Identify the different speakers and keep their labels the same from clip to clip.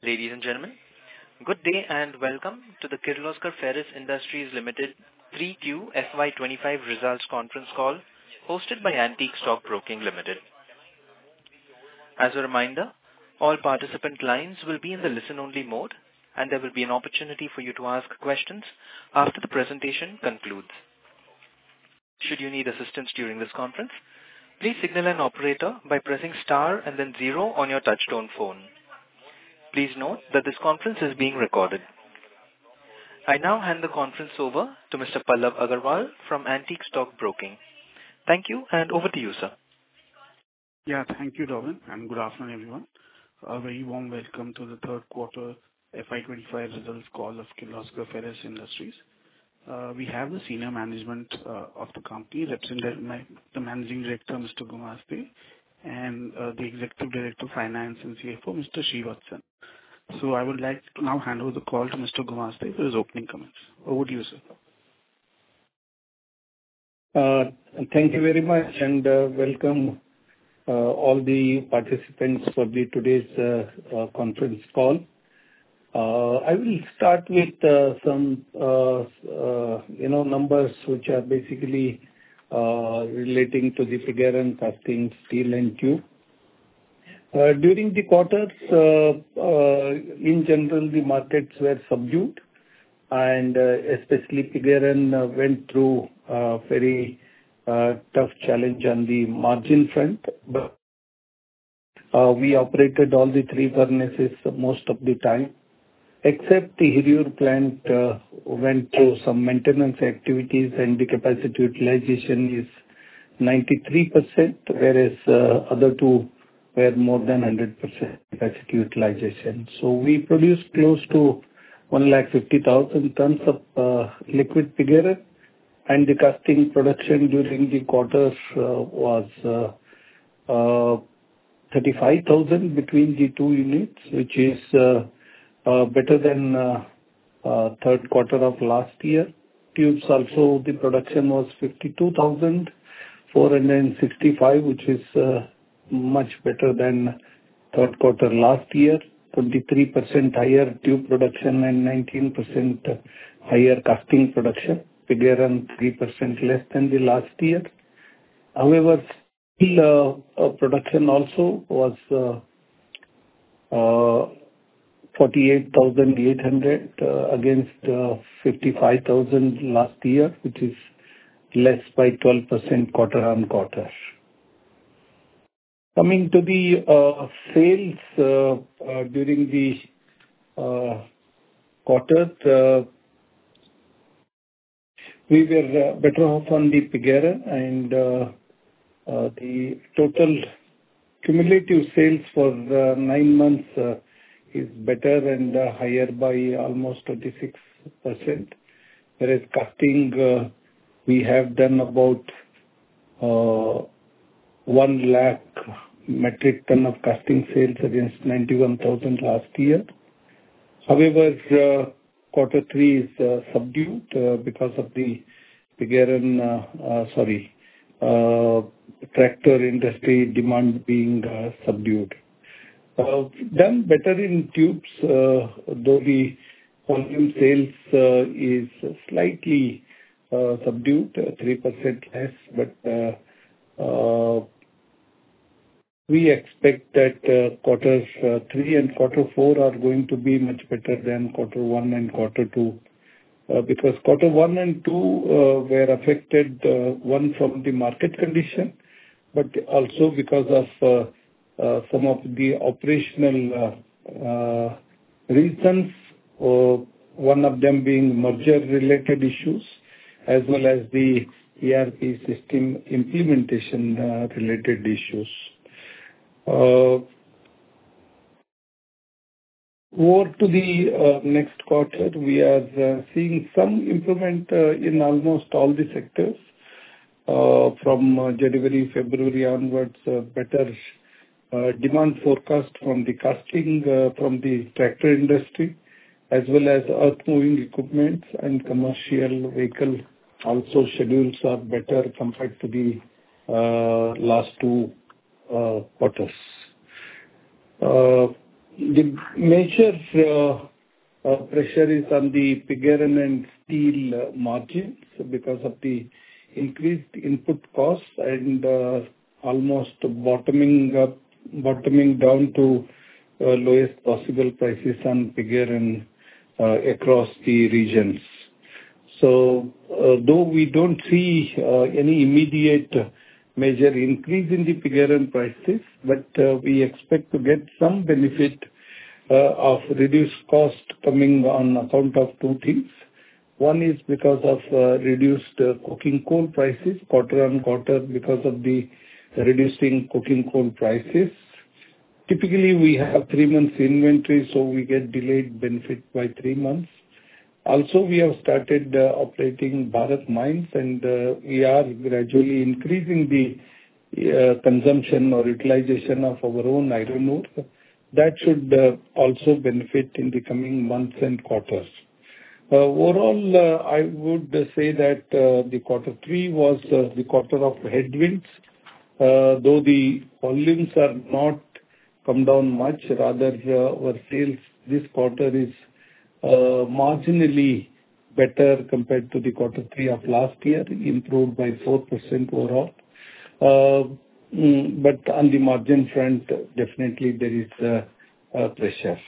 Speaker 1: Ladies and gentlemen, good day and welcome to the Kirloskar Ferrous Industries Limited 3Q FY25 results conference call hosted by Antique Stock Broking Limited. As a reminder, all participant lines will be in the listen-only mode and there will be an opportunity for you to ask questions after the presentation concludes. Should you need assistance during this conference, please signal an operator by pressing star and then 0 on your touchtone phone. Please note that this conference is being recorded. I now hand the conference over to Mr. Pallav Agarwal from Antique Stock Broking. Thank you, and over to you, sir.
Speaker 2: Yeah, thank you, Robin, and good afternoon, everyone. A very warm welcome to the third quarter FY25 results call of Kirloskar Ferrous Industries. We have the senior management of the company, represented by the Managing Director, Mr. Gumasthe, and the Executive Director of Finance and CFO, Mr. Srivatsan. So I would like to now hand over the call to Mr. Gumasthe for his opening comments. Over to you,
Speaker 3: sir. Thank you very much, and welcome all the participants for today's conference call. I will start with some numbers which are basically relating to the pig iron, casting, steel and tube. During the quarters, in general, the markets were subdued, and especially pig iron went through a very tough challenge on the margin front. But we operated all the three furnaces most of the time, except the Hiriyur plant went through some maintenance activities, and the capacity utilization is 93%, whereas other two were more than 100% capacity utilization. So we produced close to 150,000 tons of liquid pig iron, and the casting production during the quarter was 35,000 between the two units, which is better than third quarter of last year. Tubes also, the production was 52,465, which is much better than third quarter last year. 23% higher tube production and 19% higher casting production. Pig iron 3% less than the last year. However, steel production also was 48,800 against 55,000 last year, which is less by 12% quarter on quarter. Coming to the sales during the quarter, we were better off on the pig iron, and the total cumulative sales for 9 months is better and higher by almost 26%. Whereas casting, we have done about 1 lakh metric ton of casting sales against 91,000 last year. However, quarter 3 is subdued because of the pig iron, tractor industry demand being subdued. Done better in tubes, though the volume sales is slightly subdued, 3% less, but we expect that quarters 3 and quarter 4 are going to be much better than quarter 1 and quarter 2, because quarter 1 and 2 were affected, one from the market condition, but also because of some of the operational reasons, one of them being merger-related issues, as well as the ERP system implementation related issues. Over to the next quarter, we are seeing some improvement in almost all the sectors. From January, February onwards, better demand forecast from the casting, from the tractor industry, as well as earth-moving equipment and commercial vehicle. Also, schedules are better compared to the last 2 quarters. The major pressure is on the pig iron and steel margins because of the increased input costs and almost bottoming down to lowest possible prices on pig iron across the regions. So, though we don't see any immediate major increase in the pig iron prices, but we expect to get some benefit of reduced cost coming on account of two things. One is because of reduced coking coal prices quarter-on-quarter because of the reducing coking coal prices. Typically, we have 3 months inventory, so we get delayed benefit by 3 months. Also, we have started operating Bharat mines, and we are gradually increasing the consumption or utilization of our own iron ore. That should also benefit in the coming months and quarters. Overall, I would say that the quarter 3 was the quarter of headwinds. Though the volumes are not come down much, rather our sales this quarter is marginally better compared to the quarter 3 of last year, improved by 4% overall. But on the margin front, definitely there is pressure.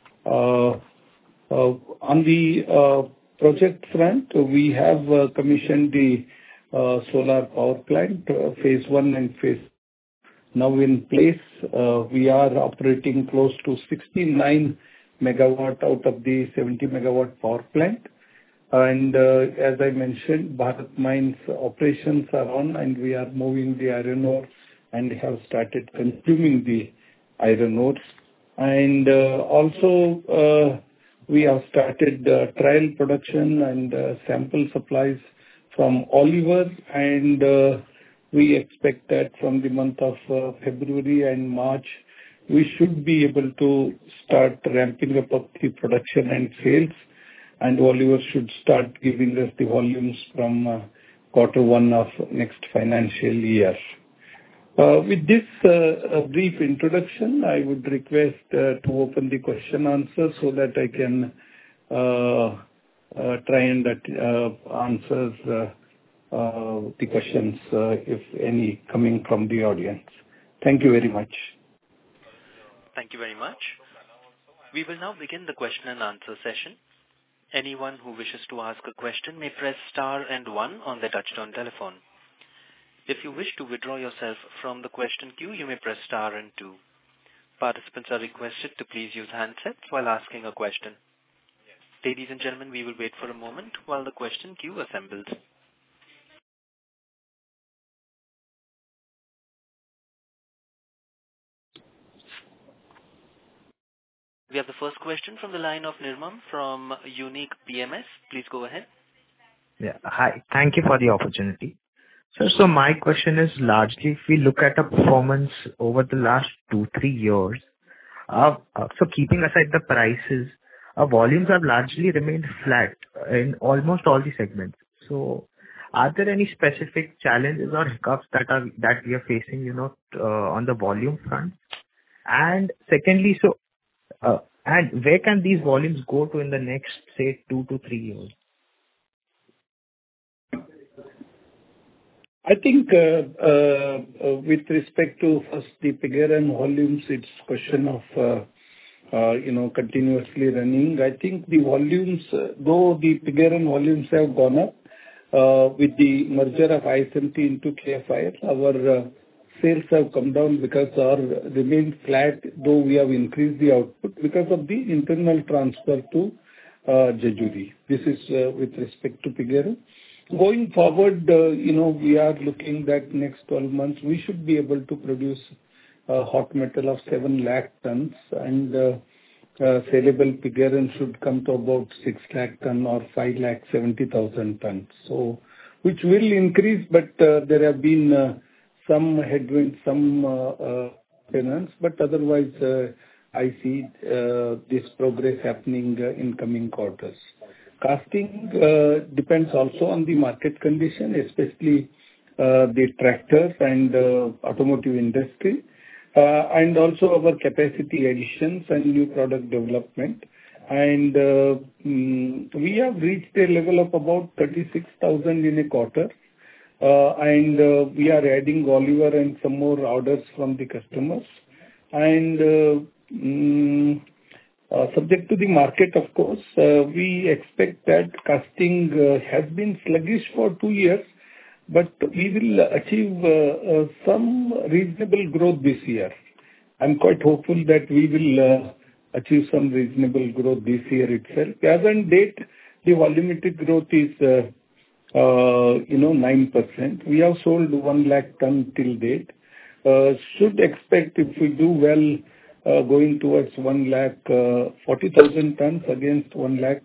Speaker 3: On the project front, we have commissioned the solar power plant, phase 1 and phase now in place. We are operating close to 69 megawatt out of the 70 megawatt power plant. And as I mentioned, Bharat mines operations are on, and we are moving the iron ore and have started consuming the iron ore. And also, we have started trial production and sample supplies from Oliver, and we expect that from the month of February and March, we should be able to start ramping up the production and sales, and Oliver should start giving us the volumes from quarter 1 of next financial year. With this brief introduction, I would request to open the question answer so that I can try and answer the questions, if any, coming from the audience. Thank you very much.
Speaker 1: Thank you very much. We will now begin the question and answer session. Anyone who wishes to ask a question may press star and 1 on their touchtone telephone. If you wish to withdraw yourself from the question queue, you may press star and 2. Participants are requested to please use handsets while asking a question. Ladies and gentlemen, we will wait for a moment while the question queue assembles. We have the first question from the line of Nirmam from Unique PMS. Please go ahead.
Speaker 4: Yeah. Hi. Thank you for the opportunity. So my question is largely if we look at the performance over the last 2-3 years, so keeping aside the prices, our volumes have largely remained flat in almost all the segments. So are there any specific challenges or hiccups that we are facing, on the volume front? And secondly, and where can these volumes go to in the next, say, 2 to 3 years?
Speaker 3: I think with respect to first the pig iron volumes, it's question of continuously running. I think the volumes, though the pig iron volumes have gone up with the merger of ISMT into KFIR, our sales have come down because our remained flat, though we have increased the output because of the internal transfer to Jejuri. This is with respect to pig iron. Going forward, we are looking that next 12 months, we should be able to produce hot metal of 7 lakh tons, and saleable pig iron should come to about 6 lakh ton or 5,70,000 tons. So, which will increase, but there have been some headwinds, some maintenance, but otherwise I see this progress happening in coming quarters. Casting depends also on the market condition, especially the tractors and automotive industry. and also our capacity additions and new product development. And we have reached a level of about 36,000 in a quarter. And we are adding Oliver and some more orders from the customers. And subject to the market, of course, we expect that casting has been sluggish for 2 years, but we will achieve some reasonable growth this year. I'm quite hopeful that we will achieve some reasonable growth this year itself. As on date, the volumetric growth is 9%. We have sold 1 lakh ton till date. Should expect, if we do well, going towards 1,40,000 tons against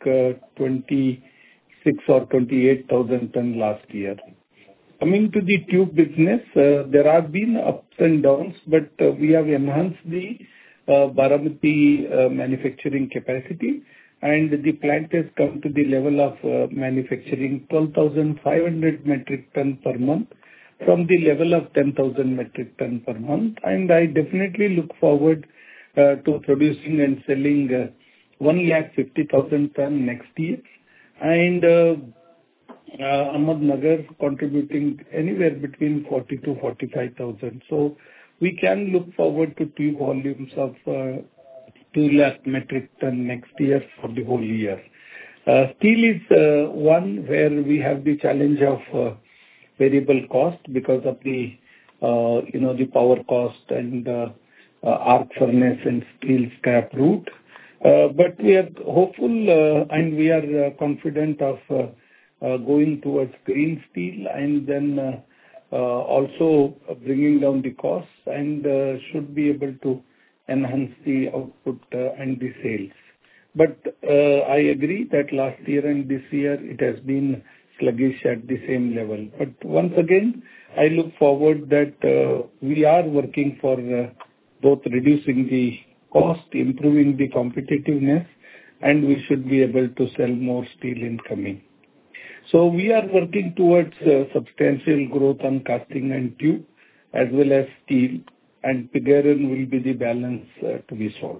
Speaker 3: 1,26,000 or 28,000 tons last year. Coming to the tube business, there have been ups and downs, but we have enhanced the Baramati manufacturing capacity, and the plant has come to the level of manufacturing 12,500 metric ton per month from the level of 10,000 metric ton per month. And I definitely look forward to producing and selling 1,50,000 ton next year, and Ahmednagar contributing anywhere between 40 to 45,000. So we can look forward to tube volumes of 2 lakh metric ton next year for the whole year. Steel is one where we have the challenge of variable cost because of the the power cost and arc furnace and steel scrap route. But we are hopeful and we are confident of going towards green steel and then also bringing down the costs and should be able to enhance the output and the sales. But I agree that last year and this year it has been sluggish at the same level. But once again, I look forward that we are working for both reducing the cost, improving the competitiveness, and we should be able to sell more steel incoming. So we are working towards substantial growth on casting and tube as well as steel, and pig iron will be the balance to be sold.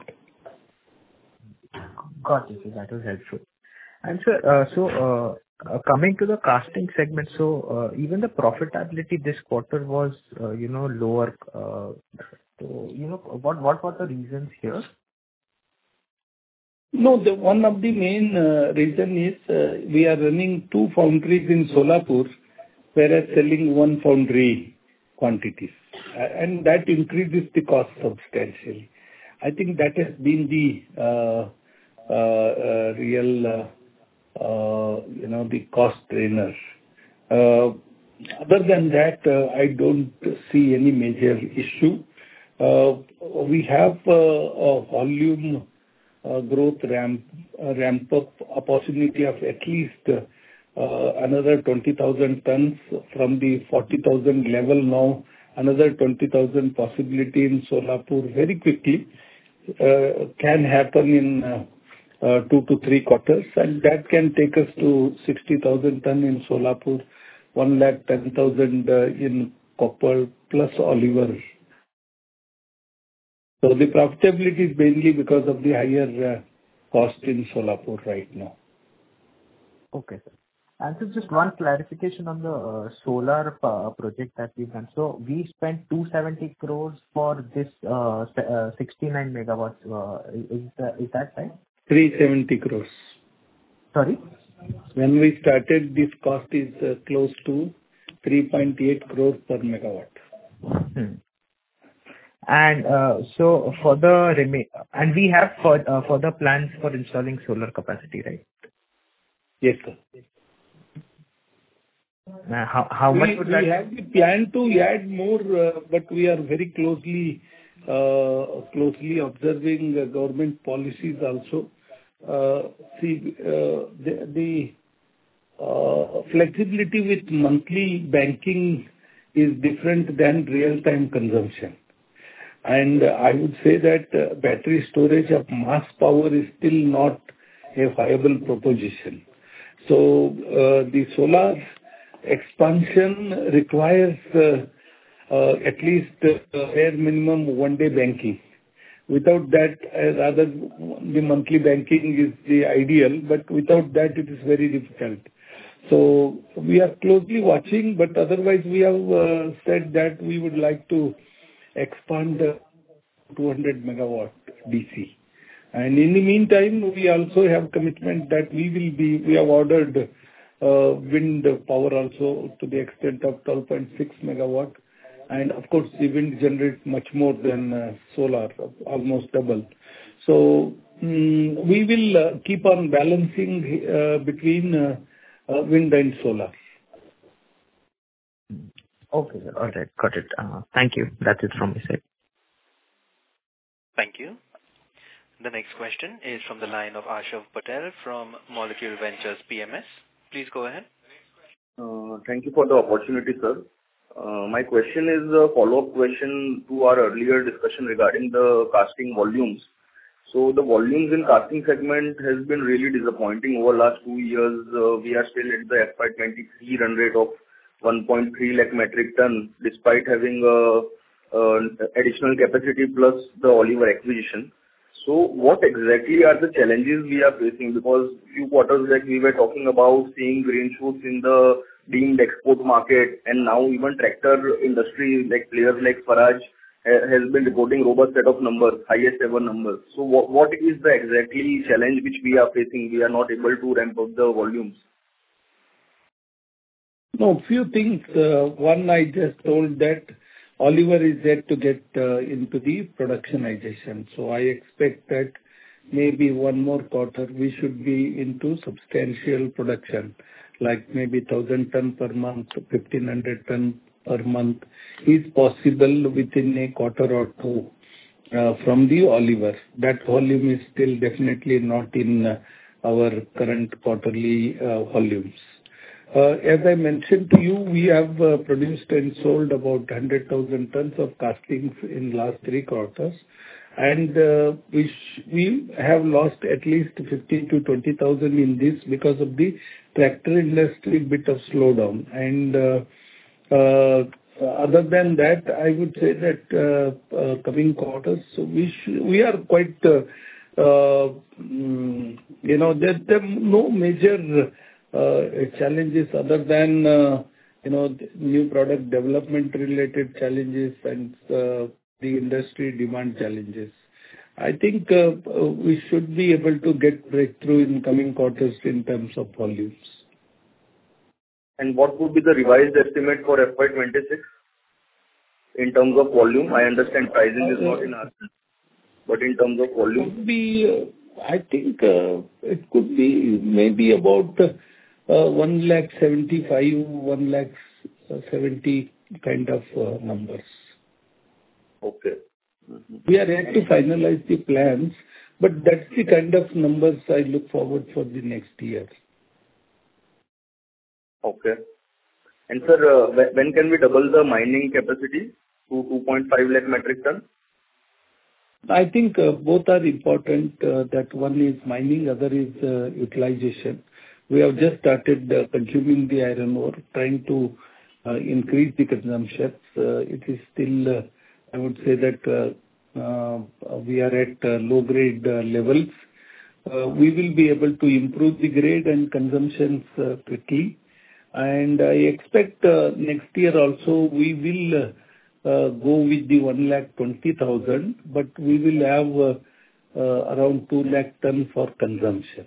Speaker 4: Got it. That was helpful. And sir, coming to the casting segment, so even the profitability this quarter was lower. So what were the reasons here?
Speaker 3: No, one of the main reason is we are running 2 foundries in Solapur, whereas selling 1 foundry quantities, and that increases the cost substantially. I think that has been the real the cost trainer. Other than that, I don't see any major issue. We have a volume growth ramp up opportunity of at least another 20,000 tons from the 40,000 level now. Another 20,000 possibility in Solapur very quickly can happen in 2 to 3 quarters, and that can take us to 60,000 ton in Solapur, 110,000 in copper plus Oliver. So the profitability is mainly because of the higher cost in Solapur right now.
Speaker 4: Okay, sir. And so just one clarification on the solar project that we've done. So we spent 270 crores for this 69 megawatts. Is that right?
Speaker 3: 370 crores.
Speaker 4: Sorry?
Speaker 3: When we started, this cost is close to 3.8 crores per megawatt.
Speaker 4: And so for the and we have for the plans for installing solar capacity, right?
Speaker 3: Yes, sir.
Speaker 4: How much would that? We
Speaker 3: have the plan to add more, but we are very closely observing government policies also. See, the flexibility with monthly banking is different than real-time consumption. And I would say that battery storage of mass power is still not a viable proposition. So the solar expansion requires at least bare minimum one-day banking. Without that, rather the monthly banking is the ideal, but without that it is very difficult. So we are closely watching, but otherwise we have said that we would like to expand the 200 megawatt DC. And in the meantime, we also have commitment that we have ordered wind power also to the extent of 12.6 megawatt. And of course, the wind generates much more than solar, almost double. So we will keep on balancing between wind and solar.
Speaker 4: Okay, sir. All right. Got it. Thank you. That's it from my side.
Speaker 1: Thank you. The next question is from the line of Ashav Patel from Molecule Ventures PMS. Please go ahead.
Speaker 5: Thank you for the opportunity, sir. My question is a follow-up question to our earlier discussion regarding the casting volumes. So the volumes in casting segment has been really disappointing over last 2 years. We are still at the FY23 run rate of 1.3 lakh metric ton, despite having additional capacity plus the Oliver acquisition. So what exactly are the challenges we are facing? Because few quarters back we were talking about seeing green shoots in the deemed export market, and now even tractor industry, like players like Faraj, has been reporting robust set of numbers, highest ever numbers. So what is the exactly challenge which we are facing? We are not able to ramp up the volumes.
Speaker 3: No, few things. One, I just told that Oliver is yet to get into the productionization. So I expect that maybe one more quarter we should be into substantial production, like maybe 1,000 ton per month, 1,500 ton per month is possible within a quarter or two from the Oliver. That volume is still definitely not in our current quarterly volumes. As I mentioned to you, we have produced and sold about 100,000 tons of castings in last 3 quarters. And we have lost at least 15 to 20,000 in this because of the tractor industry bit of slowdown. And other than that, I would say that coming quarters, we are quite, there are no major challenges other than, new product development related challenges and the industry demand challenges. I think we should be able to get breakthrough in coming quarters in terms of volumes.
Speaker 5: And what would be the revised estimate for FY26 in terms of volume? I understand pricing is not in our hands, but in terms of volume?
Speaker 3: I think it could be maybe about 175, 170 kind of numbers.
Speaker 5: Okay.
Speaker 3: We are yet to finalize the plans, but that's the kind of numbers I look forward for the next year.
Speaker 5: Okay. And sir, when can we double the mining capacity to 2.5 lakh metric ton?
Speaker 3: I think both are important. That one is mining, other is utilization. We have just started consuming the iron ore, trying to increase the consumption. It is still, I would say that we are at low grade levels. We will be able to improve the grade and consumptions quickly. And I expect next year also we will go with the 1,20,000, but we will have around 2 lakh ton for consumption.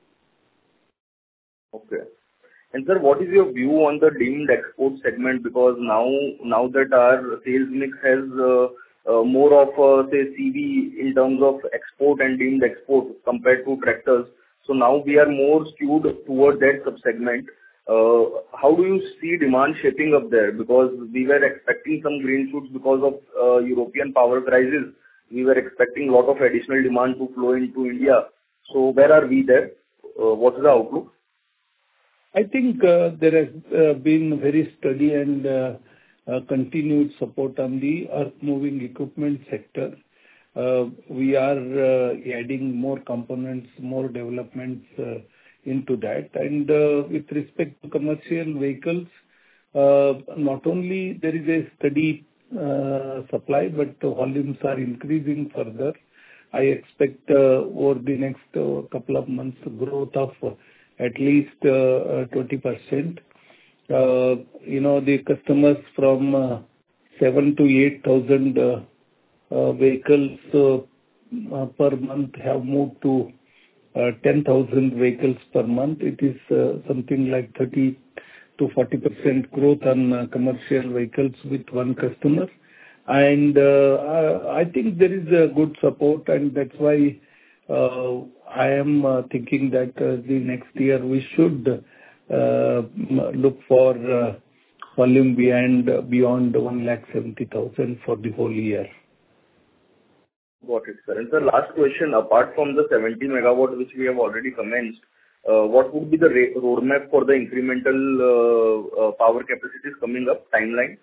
Speaker 5: Okay. And sir, what is your view on the deemed export segment? Because now that our sales mix has more of say CV in terms of export and deemed export compared to tractors. So now we are more skewed toward that subsegment. How do you see demand shaping up there? Because we were expecting some green shoots because of European power crisis. We were expecting a lot of additional demand to flow into India. So where are we there? What is the outlook?
Speaker 3: I think there has been very steady and continued support on the earth-moving equipment sector. We are adding more components, more developments into that. And with respect to commercial vehicles, not only there is a steady supply, but the volumes are increasing further. I expect over the next couple of months growth of at least 20%. The customers from 7,000 to 8,000 vehicles per month have moved to 10,000 vehicles per month. It is something like 30 to 40% growth on commercial vehicles with one customer. And I think there is a good support, and that's why I am thinking that the next year we should look for volume beyond 170,000 for the whole year.
Speaker 5: Got it, sir. And sir, last question, apart from the 70 megawatt which we have already commenced, what would be the roadmap for the incremental power capacities coming up, timeline?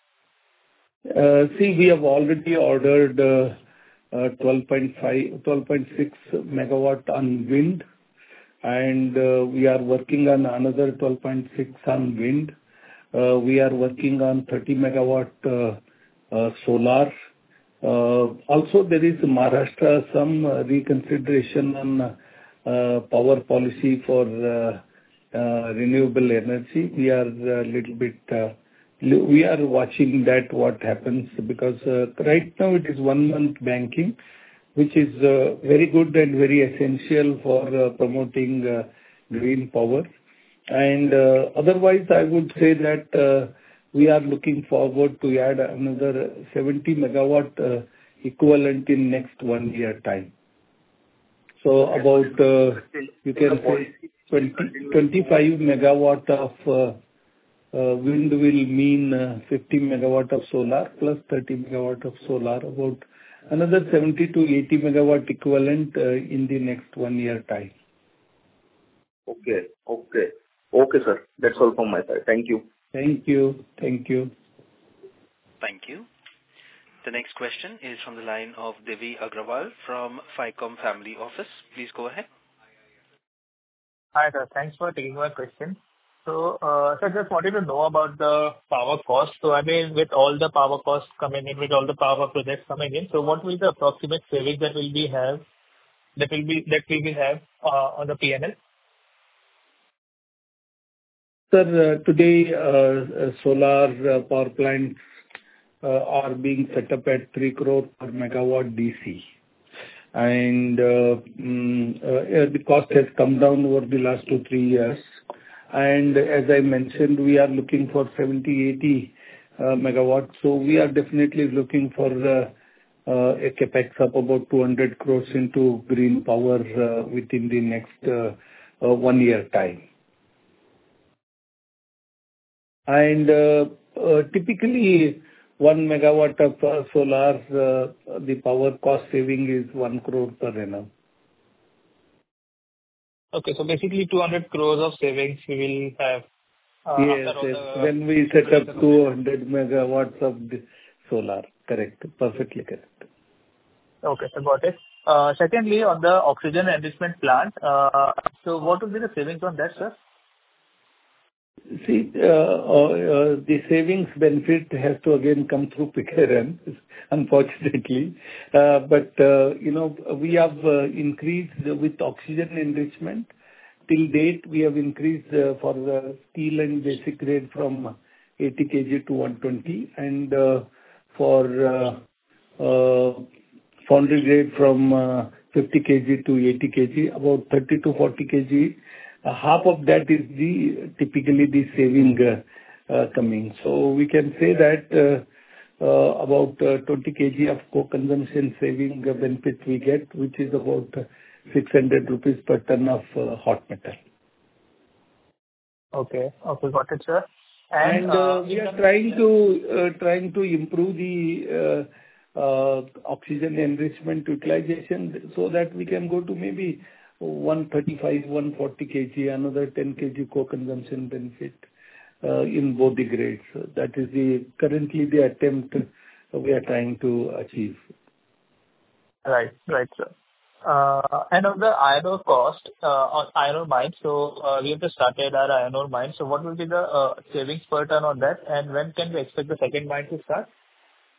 Speaker 3: See, we have already ordered 12.6 megawatt on wind, and we are working on another 12.6 on wind. We are working on 30 megawatt solar. Also, there is Maharashtra, some reconsideration on power policy for renewable energy. We are a little bit we are watching that what happens, because right now it is 1 month banking, which is very good and very essential for promoting green power. And otherwise, I would say that we are looking forward to add another 70 megawatt equivalent in next 1 year time. So about you can say 25 megawatt of wind will mean 50 megawatt of solar plus 30 megawatt of solar, about another 70 to 80 megawatt equivalent in the next 1 year time.
Speaker 5: Okay, sir. That's all from my side. Thank you.
Speaker 3: Thank you. Thank you.
Speaker 1: Thank you. The next question is from the line of Devi Agrawal from FICOM Family Office. Please go ahead.
Speaker 6: Hi, sir. Thanks for taking my question. So, sir, just wanted to know about the power cost. So, I mean, with all the power costs coming in, with all the power projects coming in, so what will the approximate savings that we have on the PNL?
Speaker 3: Sir, today solar power plants are being set up at 3 crore per megawatt DC. And the cost has come down over the last 2-3 years. And as I mentioned, we are looking for 70-80 megawatts. So we are definitely looking for a capex of about 200 crores into green power within the next 1 year time. And typically 1 megawatt of solar, the power cost saving is 1 crore per annum.
Speaker 6: Okay, so basically 200 crores of savings we will have.
Speaker 3: Yes. When we set up 200 megawatts of the solar. Correct. Perfectly correct.
Speaker 6: Okay, so got it. Secondly, on the oxygen enrichment plant, so what will be the savings on that, sir?
Speaker 3: See, the savings benefit has to again come through Pickering, unfortunately. But, we have increased with oxygen enrichment. Till date, we have increased for the steel and basic grade from 80 kg to 120, and for foundry grade from 50 kg to 80 kg, about 30 to 40 kg. Half of that is typically the saving coming. So we can say that about 20 kg of co-consumption saving benefit we get, which is about 600 rupees per ton of hot metal.
Speaker 6: Okay, got it, sir.
Speaker 3: And we are trying to improve the oxygen enrichment utilization so that we can go to maybe 135, 140 kg, another 10 kg co-consumption benefit in both the grades. That is currently the attempt we are trying to achieve.
Speaker 6: Right, sir. And on the iron ore cost, on iron ore mine, so we have just started our iron ore mine. So what will be the savings per ton on that, and when can we expect the second mine to start?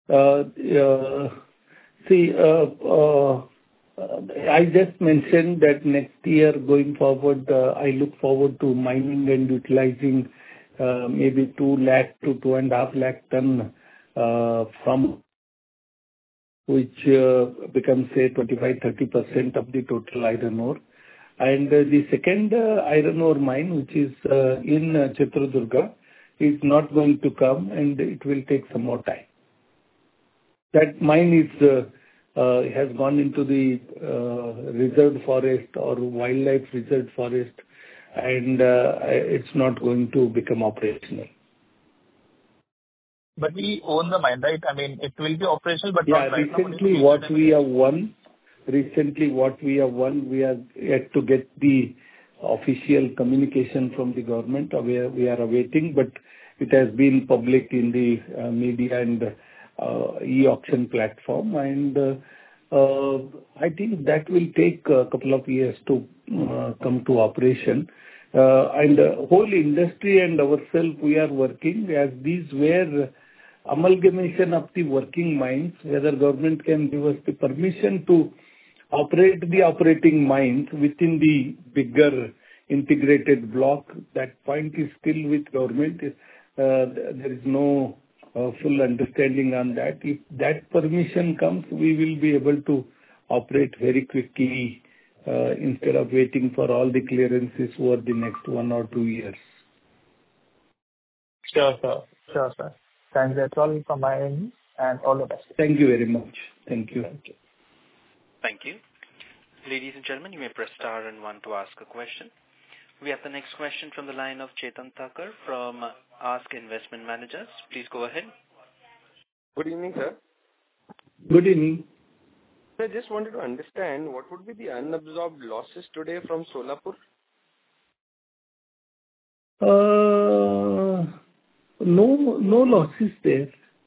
Speaker 3: See, I just mentioned that next year going forward, I look forward to mining and utilizing maybe 2 lakh to 2.5 lakh ton from which becomes, say, 25-30% of the total iron ore. And the second iron ore mine, which is in Chitradurga, is not going to come, and it will take some more time. That mine has gone into the reserve forest or wildlife reserve forest, and it's not going to become operational.
Speaker 6: But we own the mine, right? I mean, it will be operational, but not right now.
Speaker 3: Recently what we have won, we are yet to get the official communication from the government. We are awaiting, but it has been public in the media and e-auction platform, and I think that will take a couple of years to come to operation. And the whole industry and ourselves, we are working as these were amalgamation of the working mines, whether government can give us the permission to operate the operating mines within the bigger integrated block. That point is still with government. There is no full understanding on that. If that permission comes, we will be able to operate very quickly instead of waiting for all the clearances over the next 1 or 2 years.
Speaker 6: Sure, sir. Thanks. That's all from my end, and all the best.
Speaker 3: Thank you very much. Thank you.
Speaker 1: Thank you. Ladies and gentlemen, you may press star and 1 to ask a question. We have the next question from the line of Chetan Thakur from Ask Investment Managers. Please go ahead.
Speaker 7: Good evening, sir.
Speaker 3: Good evening.
Speaker 7: I just wanted to understand what would be the unabsorbed losses today from Solapur?
Speaker 3: No losses there.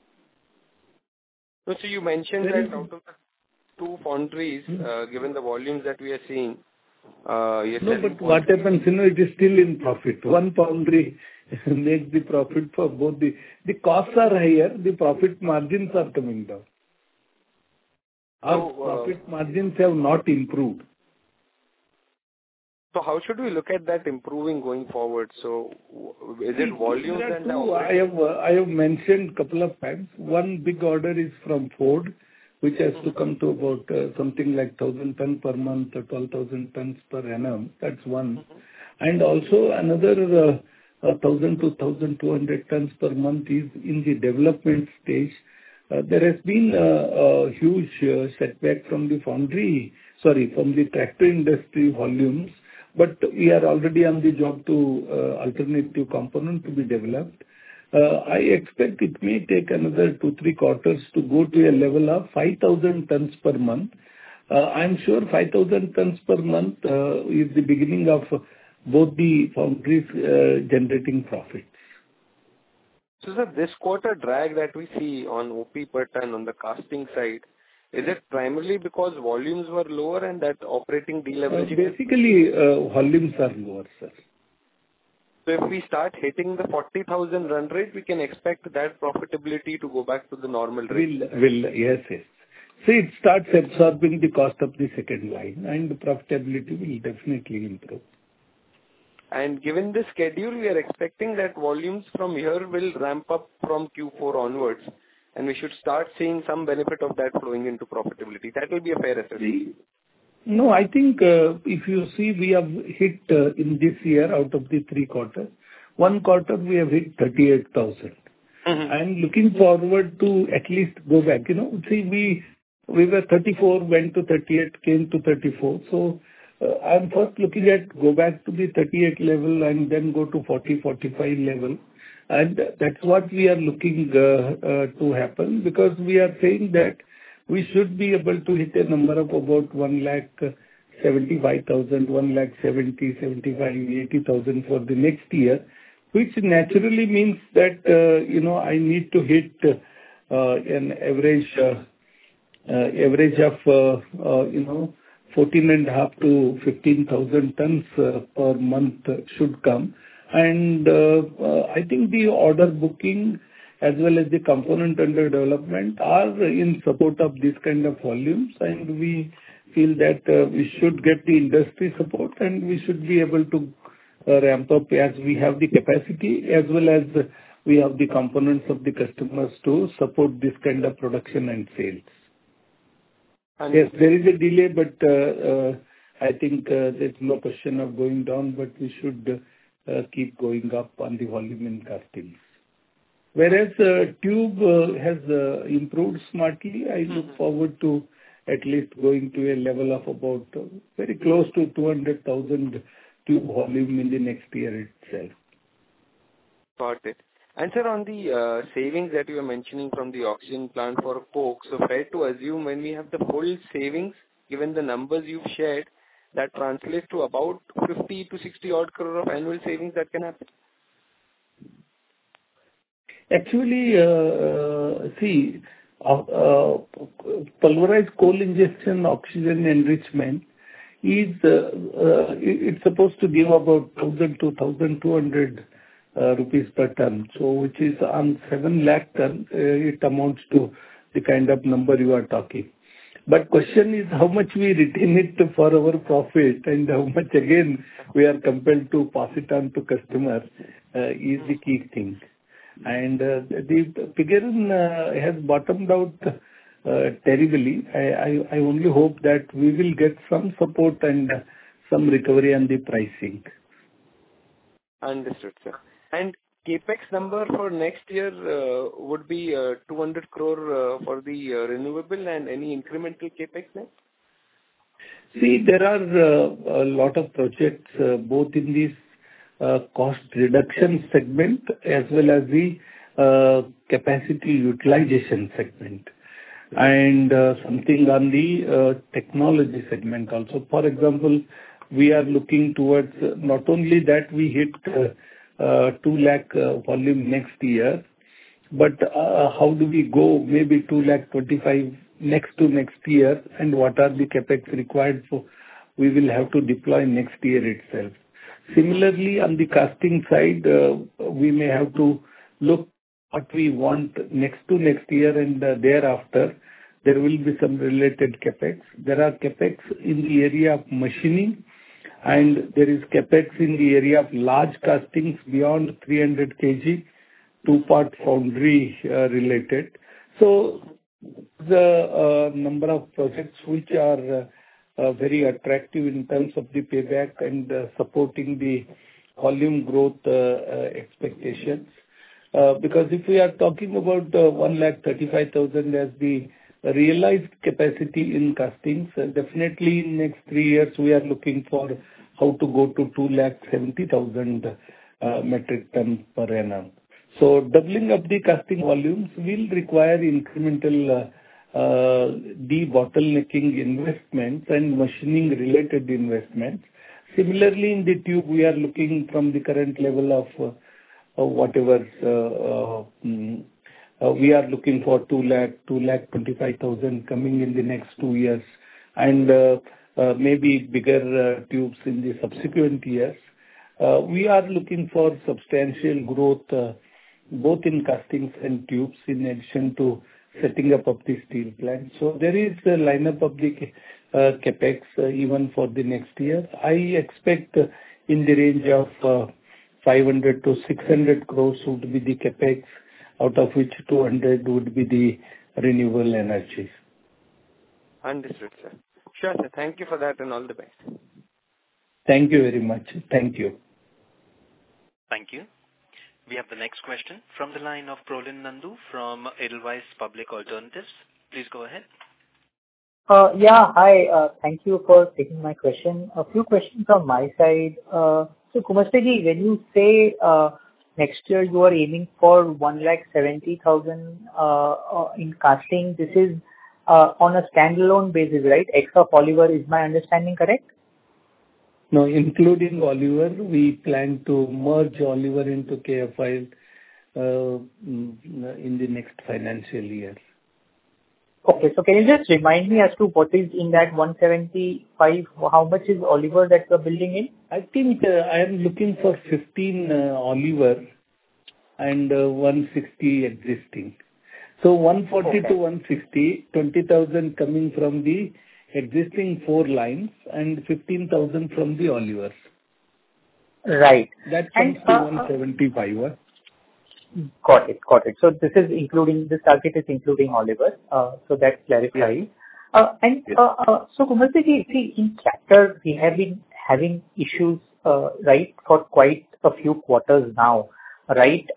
Speaker 7: So you mentioned that out of the 2 foundries, given the volumes that we are seeing,
Speaker 3: no, but what happens, it is still in profit. One foundry makes the profit for both. The costs are higher, the profit margins are coming down. Our profit margins have not improved.
Speaker 7: So how should we look at that improving going forward? So is it volumes and
Speaker 3: I have mentioned couple of times. One big order is from Ford, which has to come to about something like 1,000 tons per month or 12,000 tons per annum. That's one. And also another 1,000 to 1,200 tons per month is in the development stage. There has been a huge setback from the from the tractor industry volumes, but we are already on the job to alternative component to be developed. I expect it may take another 2-3 quarters to go to a level of 5,000 tons per month. I'm sure 5,000 tons per month is the beginning of both the foundries generating profits.
Speaker 7: So sir, this quarter drag that we see on OP per ton on the casting side, is it primarily because volumes were lower and that operating deleveraging?
Speaker 3: Basically, volumes are lower, sir.
Speaker 7: So if we start hitting the 40,000 run rate, we can expect that profitability to go back to the normal rate.
Speaker 3: Yes. See, it starts absorbing the cost of the second line, and the profitability will definitely improve.
Speaker 7: And given the schedule, we are expecting that volumes from here will ramp up from Q4 onwards, and we should start seeing some benefit of that flowing into profitability. That will be a fair assessment.
Speaker 3: No, I think if you see, we have hit in this year out of the 3 quarters, 1 quarter we have hit 38,000. And looking forward to at least go back. See, we were 34, went to 38, came to 34. So I'm first looking at go back to the 38 level and then go to 40, 45 level. And that's what we are looking to happen, because we are saying that we should be able to hit a number of about 1,75,000, 1,70,000, 75,000, 80,000 for the next year, which naturally means that, I need to hit an average of, 14,500 to 15,000 tons per month should come. And I think the order booking as well as the component under development are in support of this kind of volumes, and we feel that we should get the industry support, and we should be able to ramp up as we have the capacity, as well as we have the components of the customers to support this kind of production and sales. Yes, there is a delay, but I think there's no question of going down, but we should keep going up on the volume in castings. Whereas tube has improved smartly, I look forward to at least going to a level of about very close to 200,000 tube volume in the next year itself.
Speaker 7: Got it. And sir, on the savings that you were mentioning from the oxygen plant for coke, so fair to assume when we have the full savings, given the numbers you've shared, that translates to about 50 to 60 odd crore of annual savings that can happen?
Speaker 3: Actually, see, pulverized coal injection oxygen enrichment is it's supposed to give about 1,000 to 1,200 rupees per ton. So, which is on 7 lakh ton, it amounts to the kind of number you are talking. But question is how much we retain it for our profit and how much again we are compelled to pass it on to customer is the key thing. And the figure has bottomed out terribly. I only hope that we will get some support and some recovery on the pricing.
Speaker 7: Understood, sir. And capex number for next year would be 200 crore for the renewable, and any incremental capex next?
Speaker 3: See, there are a lot of projects both in this cost reduction segment as well as the capacity utilization segment, and something on the technology segment also. For example, we are looking towards not only that we hit 2 lakh volume next year, but how do we go maybe 2,25,000 next year, and what are the capex required for we will have to deploy next year itself. Similarly, on the casting side, we may have to look what we want next year, and thereafter there will be some related capex. There are capex in the area of machining, and there is capex in the area of large castings beyond 300 kg, two-part foundry related. So the number of projects which are very attractive in terms of the payback and supporting the volume growth expectations. Because if we are talking about 1,35,000 as the realized capacity in castings, definitely in next 3 years we are looking for how to go to 2,70,000 metric ton per annum. So doubling up the casting volumes will require incremental debottlenecking investments and machining related investments. Similarly, in the tube, we are looking from the current level of whatever we are looking for 2,25,000 coming in the next 2 years, and maybe bigger tubes in the subsequent years. We are looking for substantial growth both in castings and tubes, in addition to setting up of the steel plant. So there is a lineup of the capex even for the next year. I expect in the range of 500 to 600 crores would be the capex, out of which 200 would be the renewable energies.
Speaker 7: Understood, sir. Sure, sir. Thank you for that, and all the best.
Speaker 3: Thank you very much. Thank you.
Speaker 1: Thank you. We have the next question from the line of Prolin Nandu from Edelweiss Public Alternatives. Please go ahead.
Speaker 8: Yeah, hi. Thank you for taking my question. A few questions from my side. So, Kumar-ji, when you say next year you are aiming for 1,70,000 in casting, this is on a standalone basis, right? Ex of Oliver, is my understanding correct?
Speaker 3: No, including Oliver, we plan to merge Oliver into KFI in the next financial year.
Speaker 8: Okay, so can you just remind me as to what is in that 175? How much is Oliver that you are building in?
Speaker 3: I think I am looking for 15 Oliver and 160 existing. So 140 to 160, 20,000 coming from the existing 4 lines and 15,000 from the Olivers.
Speaker 8: Right.
Speaker 3: That comes to 175.
Speaker 8: Got it. So this target is including Oliver. So that clarifies. So Kumarji, see, in tractor, we have been having issues, right, for quite a few quarters now, right?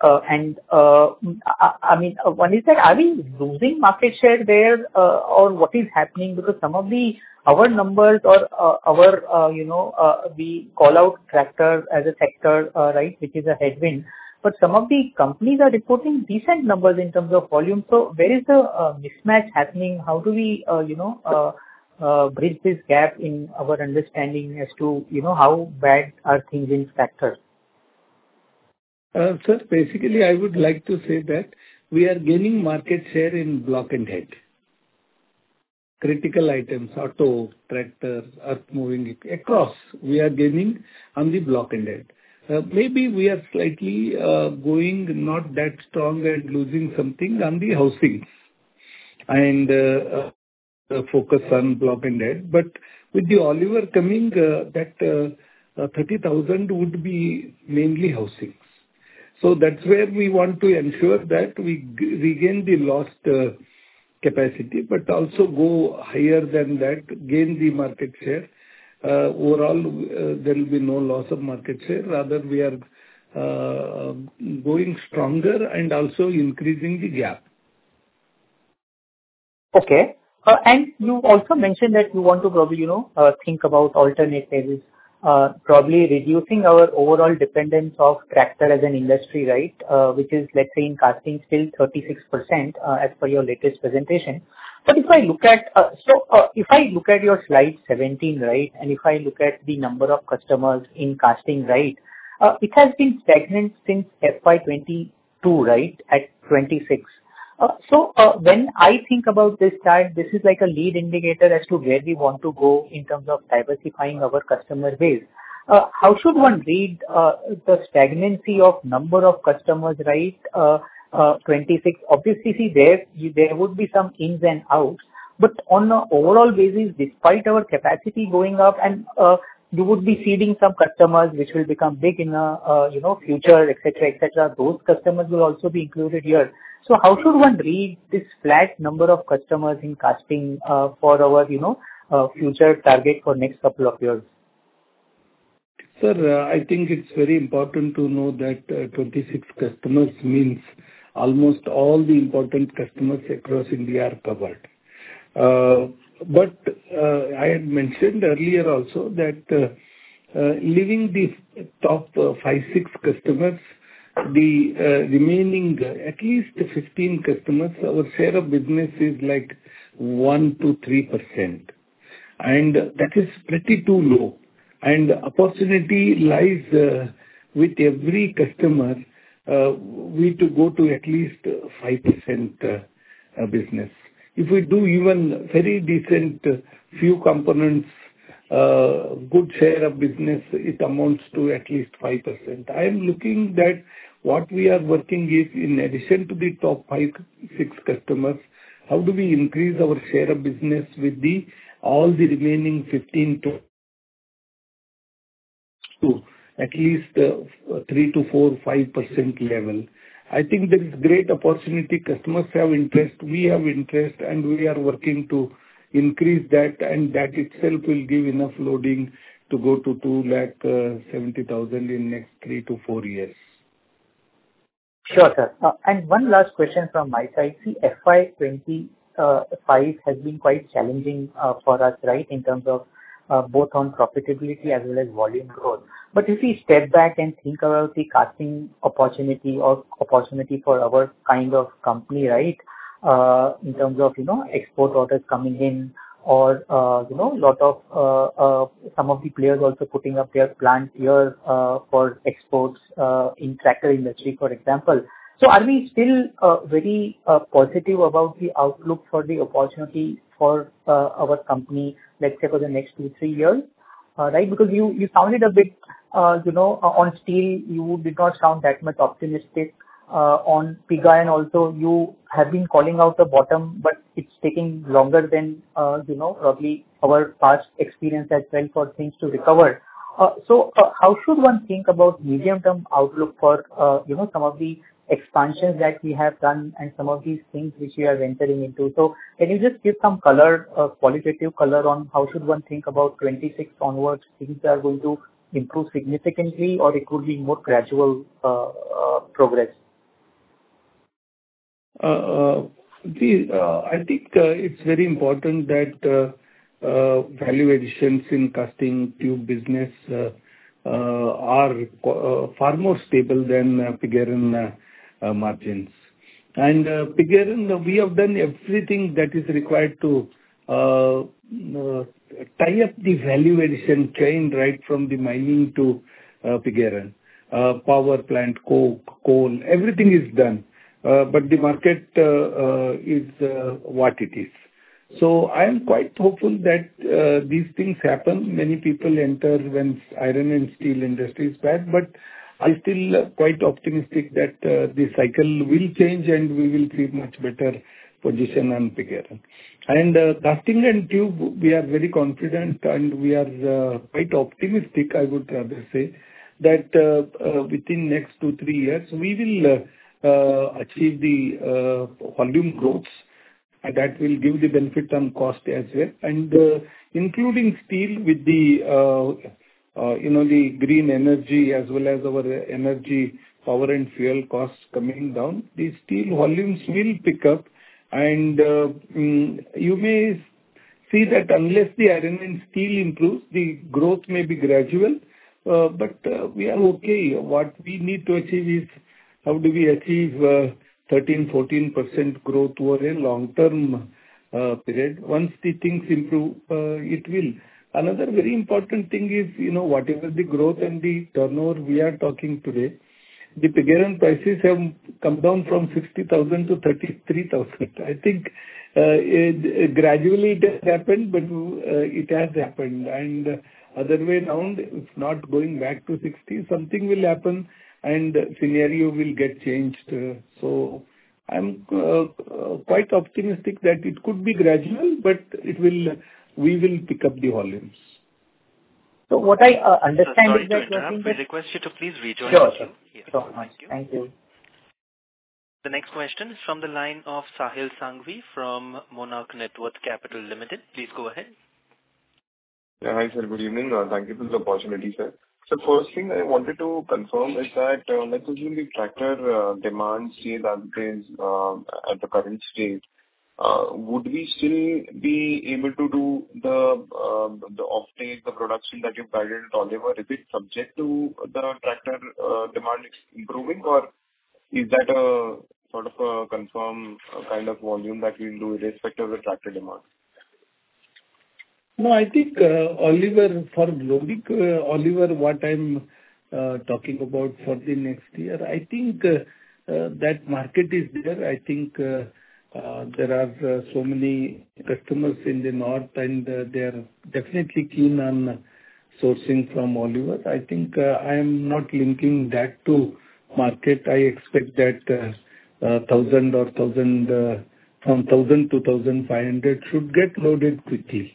Speaker 8: I mean, one is that, are we losing market share there, or what is happening? Because some of our numbers or we call out tractor as a sector, right, which is a headwind. But some of the companies are reporting decent numbers in terms of volume. So where is the mismatch happening? How do we, bridge this gap in our understanding as to, how bad are things in tractors?
Speaker 3: Sir, basically, I would like to say that we are gaining market share in block and head. Critical items, auto, tractor, earth moving, across, we are gaining on the block and head. Maybe we are slightly going not that strong and losing something on the housing and focus on block and head. But with the Oliver coming, that 30,000 would be mainly housings. So that's where we want to ensure that we regain the lost capacity, but also go higher than that, gain the market share. Overall, there will be no loss of market share. Rather, we are going stronger and also increasing the gap.
Speaker 8: Okay. And you also mentioned that you want to probably, think about alternatives, probably reducing our overall dependence of tractor as an industry, right? Which is, let's say, in casting still 36% as per your latest presentation. But if I look at your slide 17, right, and if I look at the number of customers in casting, right, it has been stagnant since FY22, right, at 26. So when I think about this chart, this is like a lead indicator as to where we want to go in terms of diversifying our customer base. How should one read the stagnancy of number of customers, right? 26. Obviously, see, there would be some ins and outs, but on an overall basis, despite our capacity going up, and you would be seeding some customers which will become big in future, etc. Those customers will also be included here. So how should one read this flat number of customers in casting for our future target for next couple of years?
Speaker 3: Sir, I think it's very important to know that 26 customers means almost all the important customers across India are covered. But I had mentioned earlier also that leaving the top 5-6 customers, the remaining at least 15 customers, our share of business is like 1 to 3%. And that is pretty too low. And opportunity lies with every customer. We to go to at least 5% business. If we do even very decent few components, good share of business, it amounts to at least 5%. I am looking that what we are working is, in addition to the top 5-6 customers, how do we increase our share of business with all the remaining 15 to at least 3 to 4, 5% level. I think there is great opportunity. Customers have interest, we have interest, and we are working to increase that, and that itself will give enough loading to go to 2,70,000 in next 3 to 4 years.
Speaker 8: Sure, sir. And one last question from my side. See, FY25 has been quite challenging for us, right, in terms of both on profitability as well as volume growth. But if we step back and think about the casting opportunity or opportunity for our kind of company, right, in terms of, export orders coming in, or, lot of some of the players also putting up their plant here for exports in tractor industry, for example. So are we still very positive about the outlook for the opportunity for our company, let's say for the next 2-3 years? Right? Because you sounded a bit, on steel, you did not sound that much optimistic. On pig iron also, you have been calling out the bottom, but it's taking longer than, probably our past experience as well for things to recover. So, how should one think about medium-term outlook for, some of the expansions that we have done and some of these things which we are venturing into? So can you just give some color, qualitative color on how should one think about 26 onwards, things are going to improve significantly, or it could be more gradual progress?
Speaker 3: I think it's very important that value additions in casting tube business are far more stable than pig iron margins. And pig iron, we have done everything that is required to tie up the value addition chain right from the mining to pig iron. Power plant, coke, coal, everything is done. But the market is what it is. So I am quite hopeful that these things happen. Many people enter when iron and steel industry is bad, but I'm still quite optimistic that the cycle will change and we will see much better position on pig iron. And casting and tube, we are very confident and we are quite optimistic, I would rather say, that within next 2-3 years, we will achieve the volume growth. And that will give the benefit on cost as well. And including steel with the, the green energy as well as our energy, power and fuel costs coming down, the steel volumes will pick up. And you may see that unless the iron and steel improves, the growth may be gradual. But we are okay. What we need to achieve is how do we achieve 13-14% growth over a long-term period. Once the things improve, it will. Another very important thing is, whatever the growth and the turnover we are talking today, the pig iron prices have come down from 60,000 to 33,000. I think gradually it has happened, but it has happened. And other way around, if not going back to 60, something will happen and scenario will get changed. So I'm quite optimistic that it could be gradual, but we will pick up the volumes.
Speaker 8: So what I understand
Speaker 1: sorry
Speaker 8: is
Speaker 1: to
Speaker 8: that
Speaker 1: interrupt. We request you to please rejoin.
Speaker 8: Sure.
Speaker 1: Yes.
Speaker 8: Sure.
Speaker 1: Thank you.
Speaker 8: Thank you.
Speaker 1: The next question is from the line of Sahil Sanghvi from Monarch Networth Capital Limited. Please go ahead.
Speaker 9: Yeah, hi sir. Good evening. Thank you for the opportunity, sir. So first thing I wanted to confirm is that let's assume the tractor demand stays as it is at the current state. Would we still be able to do the offtake, the production that you've guided at Oliver? Is it subject to the tractor demand improving, or is that a sort of a confirmed kind of volume that we'll do irrespective of the tractor demand?
Speaker 3: No, I think Oliver, for Globic, Oliver, what I'm talking about for the next year, I think that market is there. I think there are so many customers in the north and they are definitely keen on sourcing from Oliver. I think I am not linking that to market. I expect that 1,000 or 1,000, from 1,000 to 1,500 should get loaded quickly.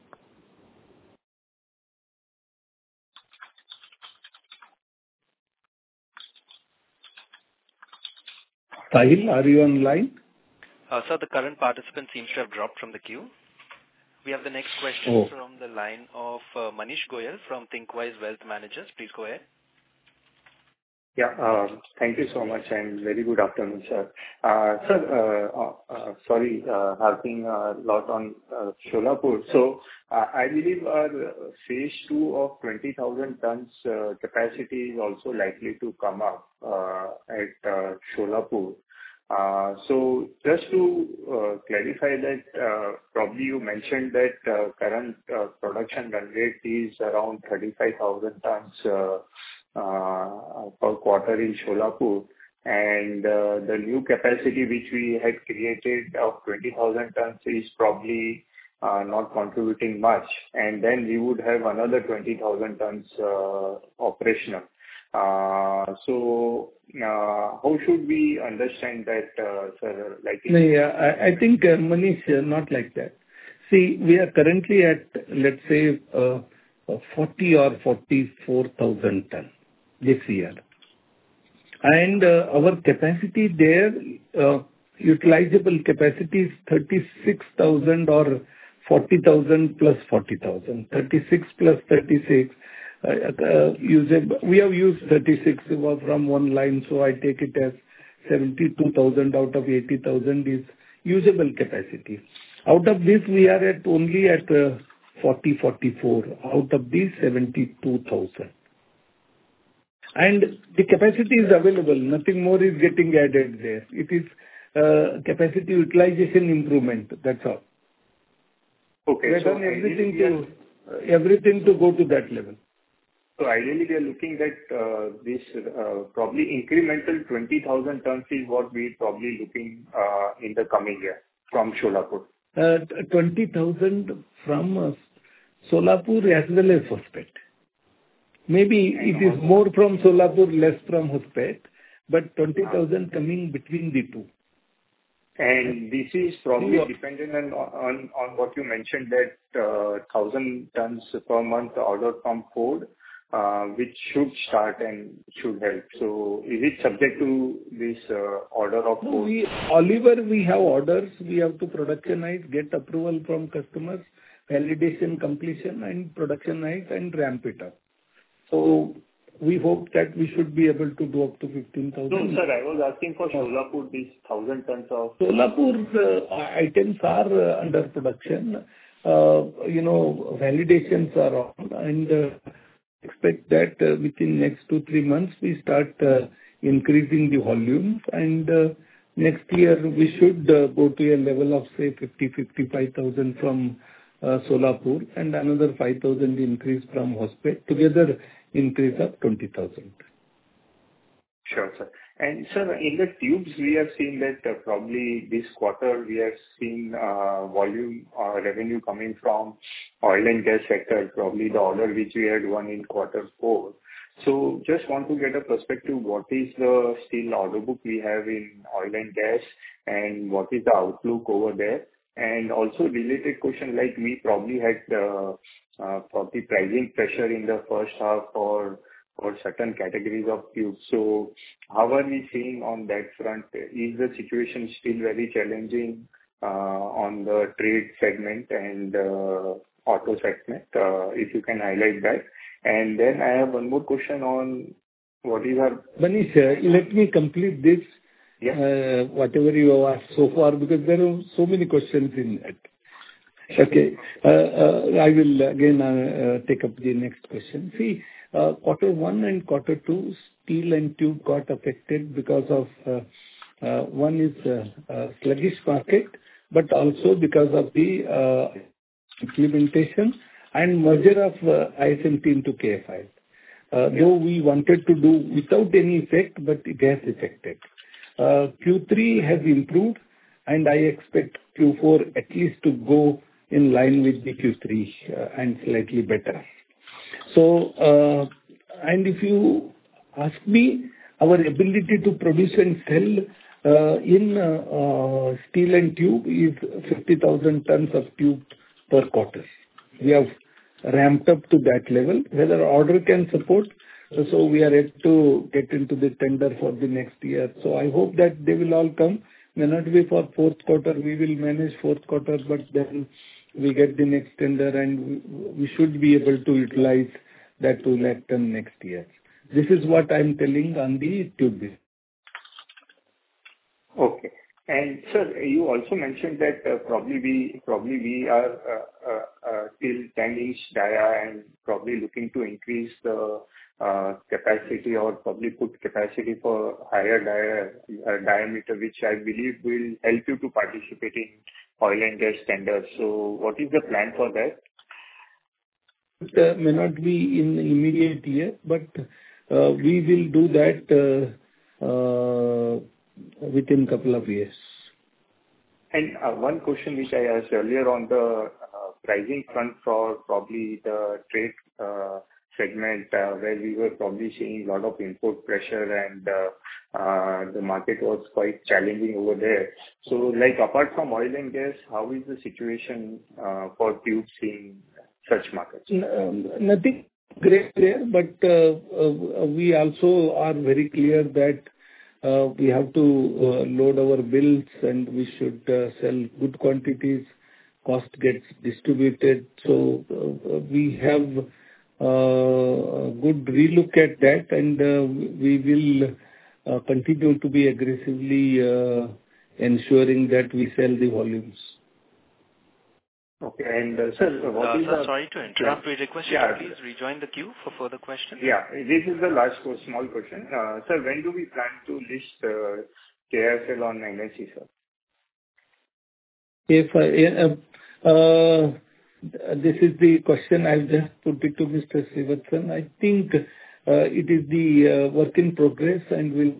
Speaker 3: Sahil, are you online?
Speaker 1: Sir, the current participant seems to have dropped from the queue. We have the next question from the line of Manish Goyal from Thinkwise Wealth Managers. Please go ahead.
Speaker 10: Yeah, thank you so much and very good afternoon, sir. Sorry, harping a lot on Solapur. So I believe our phase 2 of 20,000 tons capacity is also likely to come up at Solapur. So just to clarify that, probably you mentioned that current production run rate is around 35,000 tons per quarter in Solapur, and the new capacity which we had created of 20,000 tons is probably not contributing much, and then we would have another 20,000 tons operational. So, how should we understand that, sir? Like,
Speaker 3: No, yeah, I think, Manish, not like that. See, we are currently at, let's say, 40 or 44,000 ton this year. And our capacity there, utilizable capacity is 36,000 or 40,000 plus 40,000. 36 plus 36. We have used 36 from one line, so I take it as 72,000 out of 80,000 is usable capacity. Out of this, we are only at 40, 44. Out of these, 72,000. And the capacity is available. Nothing more is getting added there. It is capacity utilization improvement. That's all.
Speaker 10: Okay.
Speaker 3: We have done everything to go to that level.
Speaker 10: So ideally, we are looking at this probably incremental 20,000 tons is what we're probably looking in the coming year from Solapur.
Speaker 3: 20,000 from Solapur as well as Hospet. Maybe it is more from Solapur, less from Hospet, but 20,000 coming between the two.
Speaker 10: And this is probably dependent on what you mentioned, that 1,000 tons per month order from Ford, which should start and should help. So is it subject to this order of Ford?
Speaker 3: Oliver, we have orders. We have to productionize, get approval from customers, validation completion, and productionize and ramp it up. So we hope that we should be able to do up to 15,000.
Speaker 10: No, sir, I was asking for Solapur, these 1,000 tons of...
Speaker 3: Solapur items are under production. Validations are on, and expect that within next 2-3 months, we start increasing the volumes. And next year, we should go to a level of, say, 50,000-55,000 from Solapur, and another 5,000 increase from Hospet. Together, increase of 20,000.
Speaker 10: Sure, sir. And sir, in the tubes, we have seen that probably this quarter we have seen volume revenue coming from oil and gas sector, probably the order which we had won in Q4. So just want to get a perspective, what is the still order book we have in oil and gas, and what is the outlook over there? And also related question, like we probably had probably pricing pressure in the first half for certain categories of tubes. So how are we seeing on that front? Is the situation still very challenging on the trade segment and auto segment? If you can highlight that. And then I have one more question on what is our...
Speaker 3: Manish, let me complete this.
Speaker 10: Yeah.
Speaker 3: Whatever you have asked so far, because there are so many questions in that. Okay. I will again take up the next question. See, Q1 and Q2, steel and tube got affected because of one is sluggish market, but also because of the implementation and merger of ISMT into KFI. Though we wanted to do without any effect, but it has affected. Q3 has improved, and I expect Q4 at least to go in line with the Q3 and slightly better. So, and if you ask me, our ability to produce and sell in steel and tube is 50,000 tons of tube per quarter. We have ramped up to that level. Whether order can support, so we are yet to get into the tender for the next year. So I hope that they will all come. May not be for Q4, we will manage Q4, but then we get the next tender and we should be able to utilize that 2 lakh ton next year. This is what I'm telling on the tube business.
Speaker 10: Okay. And sir, you also mentioned that probably we are till 10-inch dia and probably looking to increase the capacity or probably put capacity for higher diameter, which I believe will help you to participate in oil and gas tenders. So what is the plan for that?
Speaker 3: It may not be in the immediate year, but we will do that within couple of years.
Speaker 10: And one question which I asked earlier on the pricing front for probably the trade segment, where we were probably seeing a lot of import pressure and the market was quite challenging over there. So, like, apart from oil and gas, how is the situation for tubes in such markets?
Speaker 3: Nothing great there, but we also are very clear that we have to load our bills and we should sell good quantities. Cost gets distributed. So we have a good relook at that, and we will continue to be aggressively ensuring that we sell the volumes.
Speaker 10: Okay. And sir, what is the...
Speaker 1: Sorry to interrupt. We request you to please rejoin the queue for further questions.
Speaker 10: Yeah, this is the last small question. Sir, when do we plan to list KSL on NSE, sir?
Speaker 3: This is the question. I'll just put it to Mr. Srivatsan. I think it is the work in progress, and we'll...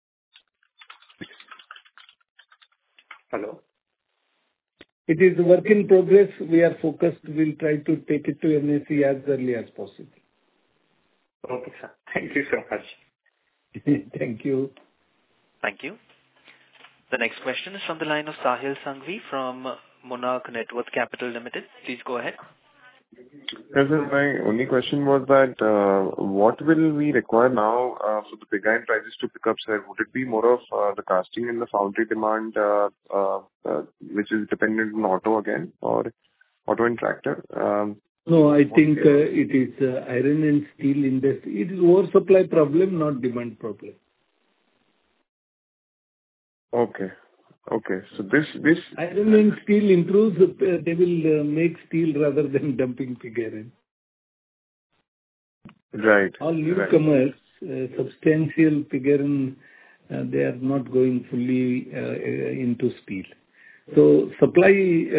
Speaker 10: Hello?
Speaker 3: It is work in progress. We are focused. We'll try to take it to NSE as early as possible.
Speaker 10: Okay, sir. Thank you so much.
Speaker 3: Thank you.
Speaker 1: Thank you. The next question is from the line of Sahil Sanghvi from Monarch Networth Capital Limited. Please go ahead.
Speaker 9: Yes, sir. My only question was that what will we require now for the pig iron prices to pick up, sir? Would it be more of the casting and the foundry demand, which is dependent on auto again, or auto and tractor?
Speaker 3: No, I think it is iron and steel industry. It is oversupply problem, not demand problem.
Speaker 9: Okay. So this
Speaker 3: iron and steel improves. They will make steel rather than dumping pig iron.
Speaker 9: Right.
Speaker 3: All newcomers, substantial pig iron, they are not going fully into steel. So supply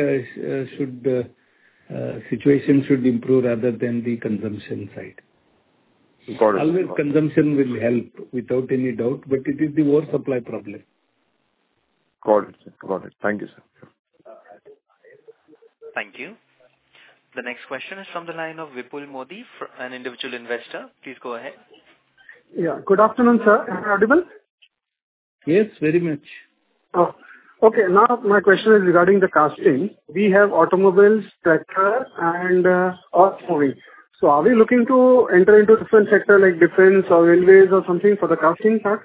Speaker 3: situation should improve rather than the consumption side.
Speaker 9: Got it.
Speaker 3: Always consumption will help without any doubt, but it is the oversupply problem.
Speaker 9: Got it, sir. Got it. Thank you, sir.
Speaker 1: Thank you. The next question is from the line of Vipul Modi, an individual investor. Please go ahead.
Speaker 11: Yeah. Good afternoon, sir. Am I audible?
Speaker 3: Yes, very much.
Speaker 11: Oh, okay. Now my question is regarding the casting. We have automobiles, tractor, and earth moving. So are we looking to enter into different sector like defense or railways or something for the casting part?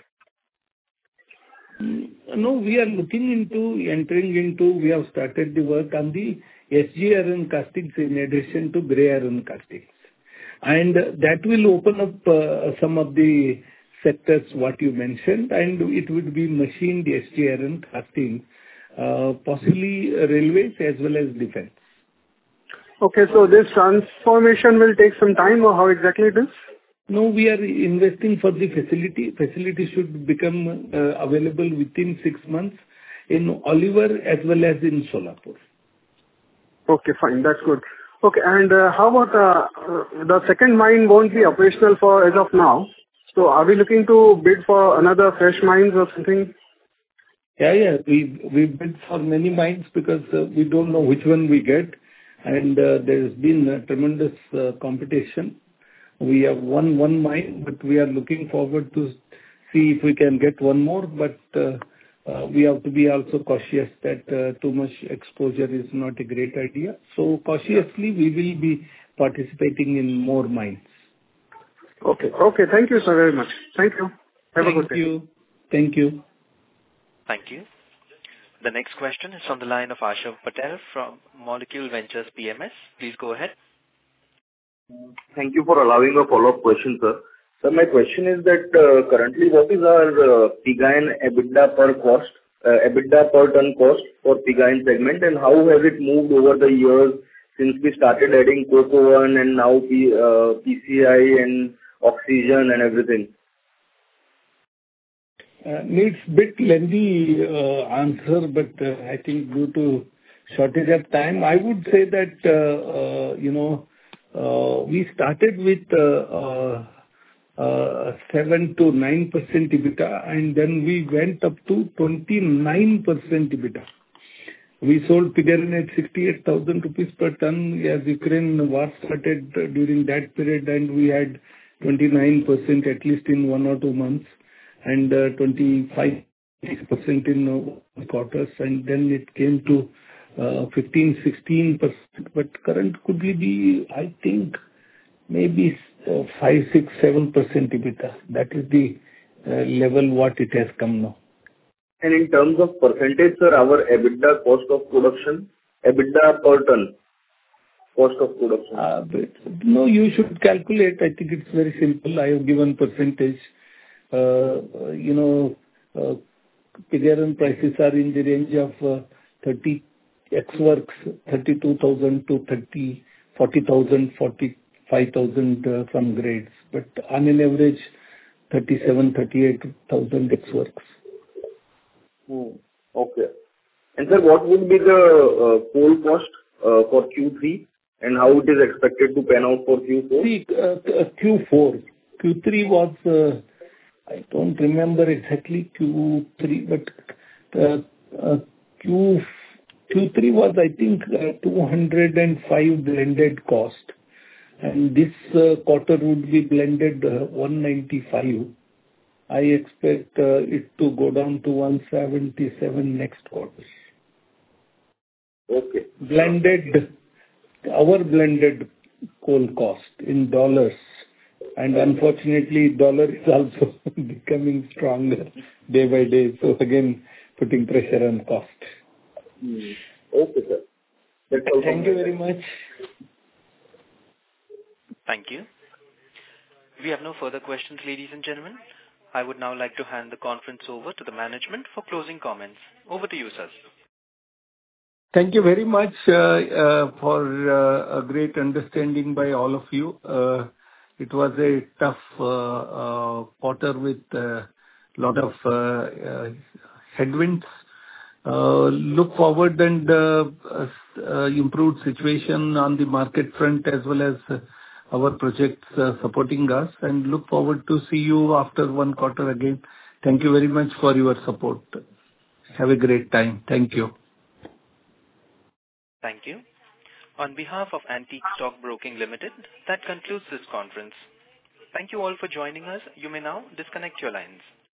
Speaker 3: No, we are we have started the work on the SG iron castings in addition to grey iron castings. And that will open up some of the sectors what you mentioned, and it would be machined SG iron castings, possibly railways as well as defense.
Speaker 11: Okay, so this transformation will take some time, or how exactly it is?
Speaker 3: No, we are investing for the facility. Facility should become available within 6 months in Oliver as well as in Solapur.
Speaker 11: Okay, fine. That's good. Okay, and how about the second mine won't be operational for as of now? So are we looking to bid for another fresh mines or something?
Speaker 3: Yeah. We bid for many mines because we don't know which one we get, and there's been a tremendous competition. We have won one mine, but we are looking forward to see if we can get one more. But we have to be also cautious that too much exposure is not a great idea. So cautiously, we will be participating in more mines.
Speaker 11: Okay. Thank you, sir, very much. Thank you. Have a good day.
Speaker 3: Thank you.
Speaker 1: Thank you. The next question is from the line of Ashav Patel from Molecule Ventures PMS. Please go ahead.
Speaker 5: Thank you for allowing a follow-up question, sir. Sir, my question is that currently what is our pig iron EBITDA per ton cost for pig iron segment, and how has it moved over the years since we started adding Coke Oven and now PCI and oxygen and everything?
Speaker 3: Needs bit lengthy answer, but I think due to shortage of time, I would say that we started with 7 to 9% EBITDA, and then we went up to 29% EBITDA. We sold pig iron at 68,000 rupees per ton as Ukraine war started during that period, and we had 29% at least in 1 or 2 months, and 25% in quarters, and then it came to 15-16%. But current could be, I think, maybe 5, 6, 7% EBITDA. That is the level what it has come now.
Speaker 5: And in terms of percentage, sir, our EBITDA cost of production, EBITDA per ton, cost of production.
Speaker 3: But no, you should calculate. I think it's very simple. I have given percentage. Pig iron prices are in the range of 30 ex works, 32,000 to 40,000, 45,000 some grades. But on an average, 37, 38,000 ex works.
Speaker 5: Okay. And sir, what would be the coal cost for Q3 and how it is expected to pan out for Q4?
Speaker 3: See, Q4. Q3 was, I don't remember exactly Q3, but Q3 was, I think, 205 blended cost. And this quarter would be blended 195. I expect it to go down to 177 next quarter.
Speaker 5: Okay.
Speaker 3: Our blended coal cost in dollars. And unfortunately, dollar is also becoming stronger day by day. So again, putting pressure on cost.
Speaker 5: Okay, sir.
Speaker 3: Thank you very much.
Speaker 1: Thank you. We have no further questions, ladies and gentlemen. I would now like to hand the conference over to the management for closing comments. Over to you, sir.
Speaker 3: Thank you very much for a great understanding by all of you. It was a tough quarter with a lot of headwinds. Look forward and improved situation on the market front as well as our projects supporting us, and look forward to see you after one quarter again. Thank you very much for your support. Have a great time. Thank you.
Speaker 1: Thank you. On behalf of Antique Stock Broking Limited, that concludes this conference. Thank you all for joining us. You may now disconnect your lines.